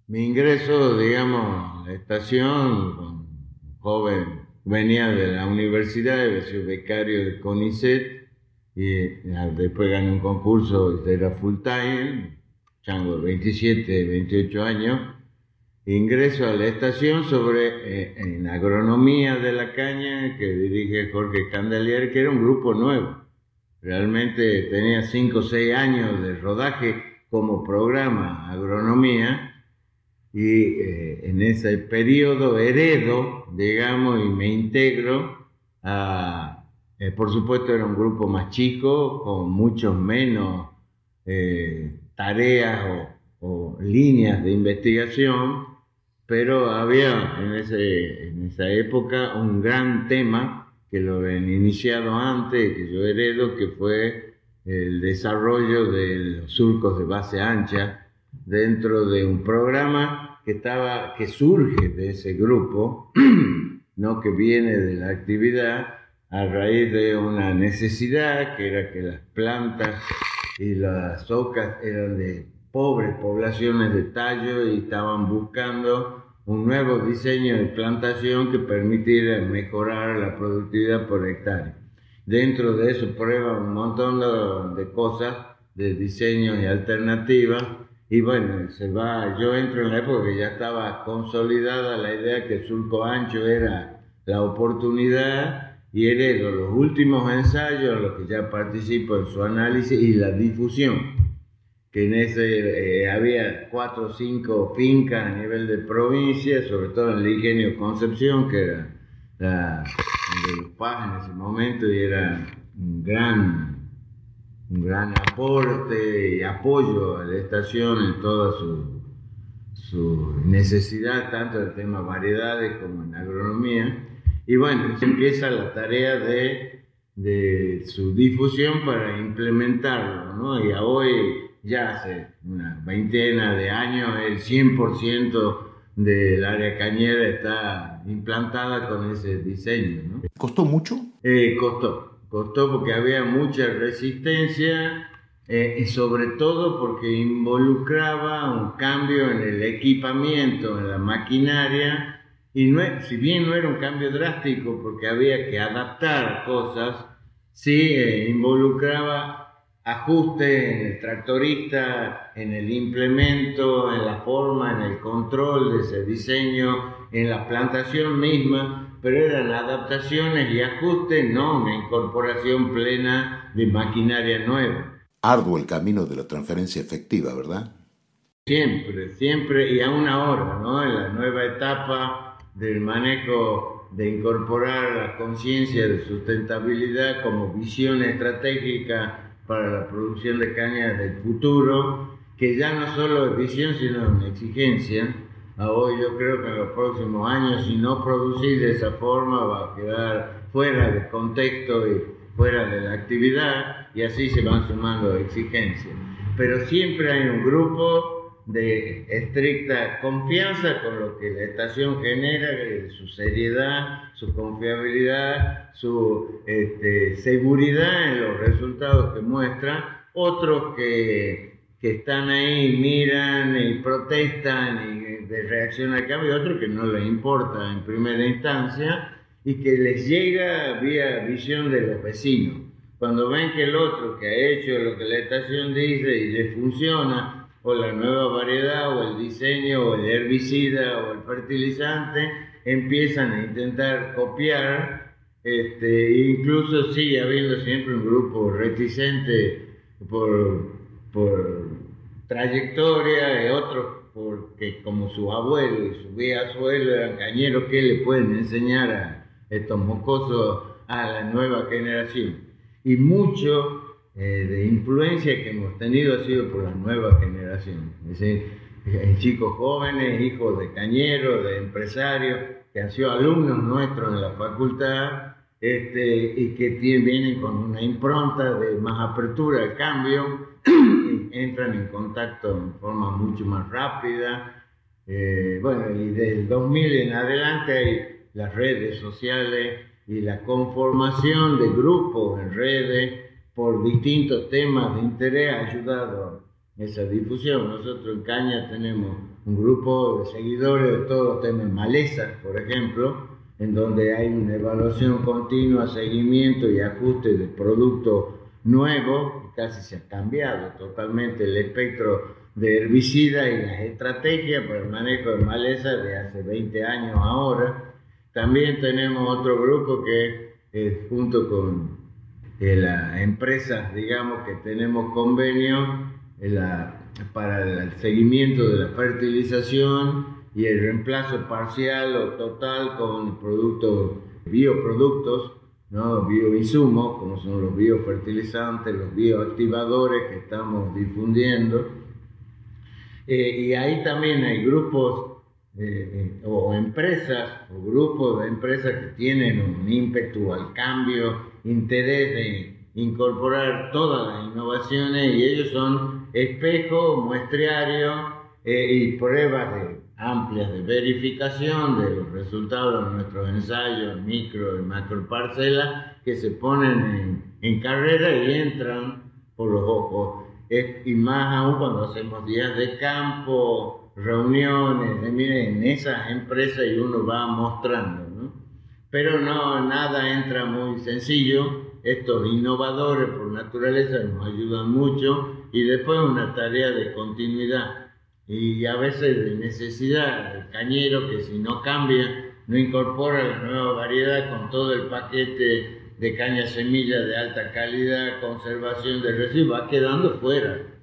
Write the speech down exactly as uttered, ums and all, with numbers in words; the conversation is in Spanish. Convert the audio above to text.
Mi ingreso, digamos, a la estación, con joven, venía de la universidad, había sido becario de CONICET y eh, después gané un concurso, era full time, chango de veintisiete, veintiocho años. Ingreso a la estación sobre eh, en agronomía de la caña que dirige Jorge Candelier, que era un grupo nuevo. Realmente tenía cinco o seis años de rodaje como programa agronomía y eh, en ese periodo heredo, digamos, y me integro a, eh, por supuesto era un grupo más chico, con muchos menos eh, tareas o, o líneas de investigación, pero había en, ese, en esa época un gran tema que lo habían iniciado antes, que yo heredo, que fue el desarrollo de los surcos de base ancha dentro de un programa que estaba, que surge de ese grupo, no que viene de la actividad a raíz de una necesidad que era que las plantas y las ocas eran de pobres poblaciones de tallo y estaban buscando un nuevo diseño de plantación que permitiera mejorar la productividad por hectárea. Dentro de eso prueban un montón de, de cosas, de diseños y alternativas, y bueno, se va, yo entro en la época que ya estaba consolidada la idea que el surco ancho era la oportunidad y heredo los últimos ensayos en los que ya participo en su análisis y la difusión, que en ese eh, había cuatro o cinco fincas a nivel de provincia, sobre todo en el Ingenio Concepción, que era la, de los Paz en ese momento y era un gran, un gran aporte y apoyo a la estación en toda su, su necesidad, tanto en temas variedades como en agronomía. Y bueno, empieza la tarea de, de su difusión para implementarlo, ¿no? Y a hoy, ya hace una veintena de años, el cien por ciento del área cañera está implantada con ese diseño, ¿no? ¿Costó mucho? Eh, costó, costó porque había mucha resistencia eh, y sobre todo porque involucraba un cambio en el equipamiento, en la maquinaria, y no es, si bien no era un cambio drástico porque había que adaptar cosas, sí eh, involucraba ajuste en el tractorista, en el implemento, en la forma, en el control de ese diseño, en la plantación misma, pero eran adaptaciones y ajustes, no una incorporación plena de maquinaria nueva. Arduo el camino de la transferencia efectiva, ¿verdad? Siempre, siempre y aún ahora, ¿no? En la nueva etapa del manejo de incorporar la conciencia de sustentabilidad como visión estratégica para la producción de caña del futuro, que ya no solo es visión, sino una exigencia. A hoy yo creo que en los próximos años, si no producir de esa forma, va a quedar fuera de contexto y fuera de la actividad, y así se van sumando exigencias. Pero siempre hay un grupo de estricta confianza con lo que la estación genera, su seriedad, su confiabilidad, su este, seguridad en los resultados que muestra. Otros que, que están ahí, miran y protestan y de reacción al cambio, otros que no les importa en primera instancia y que les llega vía visión de los vecinos. Cuando ven que el otro que ha hecho lo que la estación dice y les funciona, o la nueva variedad, o el diseño, o el herbicida, o el fertilizante, empiezan a intentar copiar, este, incluso sigue habiendo siempre un grupo reticente por, por trayectoria, y otros porque como su abuelo y su bisabuelo eran cañeros, ¿qué le pueden enseñar a estos mocosos a la nueva generación? Y mucho eh, de influencia que hemos tenido ha sido por la nueva generación, es decir, chicos jóvenes, hijos de cañeros, de empresarios, que han sido alumnos nuestros en la facultad, este, y que tienen, vienen con una impronta de más apertura al cambio, y entran en contacto en forma mucho más rápida. Eh, bueno, y del dos mil en adelante hay las redes sociales y la conformación de grupos en redes por distintos temas de interés ha ayudado esa difusión. Nosotros en Caña tenemos un grupo de seguidores de todos los temas malezas, por ejemplo, en donde hay una evaluación continua, seguimiento y ajuste de productos nuevos, que casi se ha cambiado totalmente el espectro de herbicidas y las estrategias para el manejo de malezas de hace veinte años ahora. También tenemos otro grupo que eh, junto con eh, las empresas, digamos, que tenemos convenio eh, la, para el seguimiento de la fertilización y el reemplazo parcial o total con productos, bioproductos, ¿no? Bioinsumos, como son los biofertilizantes, los bioactivadores que estamos difundiendo. Eh, y ahí también hay grupos eh, eh, o empresas o grupos de empresas que tienen un ímpetu al cambio, interés de incorporar todas las innovaciones, y ellos son espejo, muestriario eh, y pruebas de, amplias de verificación de los resultados de nuestros ensayos micro y macro parcelas que se ponen en, en carrera y entran por los ojos. Es, y más aún cuando hacemos días de campo, reuniones, de, miren, en esas empresas y uno va mostrando, ¿no? Pero no, nada entra muy sencillo. Estos innovadores por naturaleza nos ayudan mucho, y después una tarea de continuidad y a veces de necesidad del cañero, que si no cambia, no incorpora la nueva variedad con todo el paquete de caña semilla de alta calidad, conservación de residuos, va quedando fuera.